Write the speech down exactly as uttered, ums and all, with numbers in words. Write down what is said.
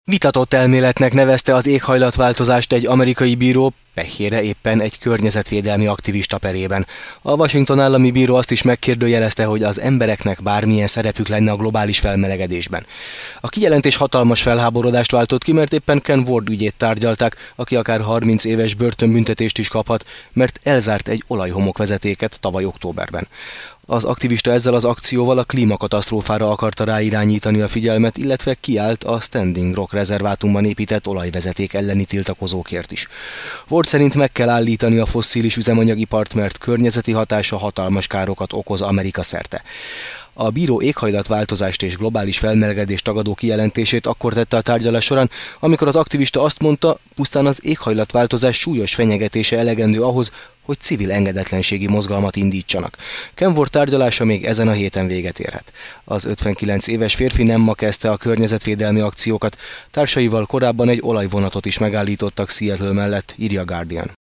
Vitatott elméletnek nevezte az éghajlatváltozást egy amerikai bíró, pehjére éppen egy környezetvédelmi aktivista perében. A Washington állami bíró azt is megkérdőjelezte, hogy az embereknek bármilyen szerepük lenne a globális felmelegedésben. A kijelentés hatalmas felháborodást váltott ki, mert éppen Ken Ward ügyét tárgyalták, aki akár harminc éves börtönbüntetést is kaphat, mert elzárt egy olajhomokvezetéket tavaly októberben. Az aktivista ezzel az akcióval a klímakatasztrófára akarta ráirányítani a figyelmet, illetve kiállt a Standing Rock rezervátumban épített olajvezeték elleni tiltakozókért is. Ward szerint meg kell állítani a fosszilis üzemanyagipart, mert környezeti hatása hatalmas károkat okoz Amerika szerte. A bíró éghajlatváltozást és globális felmelegedést tagadó kijelentését akkor tette a tárgyalás során, amikor az aktivista azt mondta, pusztán az éghajlatváltozás súlyos fenyegetése elegendő ahhoz, hogy civil engedetlenségi mozgalmat indítsanak. Ken Ward tárgyalása még ezen a héten véget érhet. Az ötvenkilenc éves férfi nem ma kezdte a környezetvédelmi akciókat, társaival korábban egy olajvonatot is megállítottak Seattle mellett, írja a Guardian.